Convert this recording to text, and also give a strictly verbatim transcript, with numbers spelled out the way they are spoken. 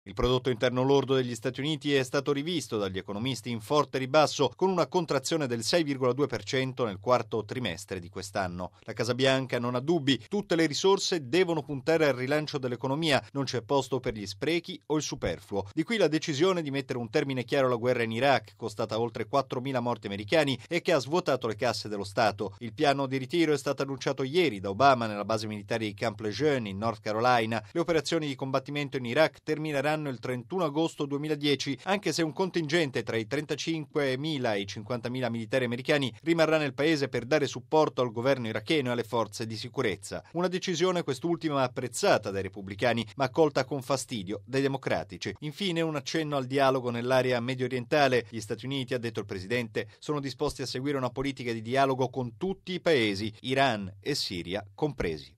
Il prodotto interno lordo degli Stati Uniti è stato rivisto dagli economisti in forte ribasso, con una contrazione del sei virgola due per cento nel quarto trimestre di quest'anno. La Casa Bianca non ha dubbi, tutte le risorse devono puntare al rilancio dell'economia, non c'è posto per gli sprechi o il superfluo. Di qui la decisione di mettere un termine chiaro alla guerra in Iraq, costata oltre quattromila morti americani e che ha svuotato le casse dello Stato. Il piano di ritiro è stato annunciato ieri da Obama nella base militare di Camp Lejeune in North Carolina. Le operazioni di combattimento in Iraq termineranno il trentuno agosto duemiladieci, anche se un contingente tra i trentacinquemila e i cinquantamila militari americani rimarrà nel paese per dare supporto al governo iracheno e alle forze di sicurezza. Una decisione quest'ultima apprezzata dai repubblicani, ma accolta con fastidio dai democratici. Infine un accenno al dialogo nell'area medio orientale. Gli Stati Uniti, ha detto il presidente, sono disposti a seguire una politica di dialogo con tutti i paesi, Iran e Siria compresi.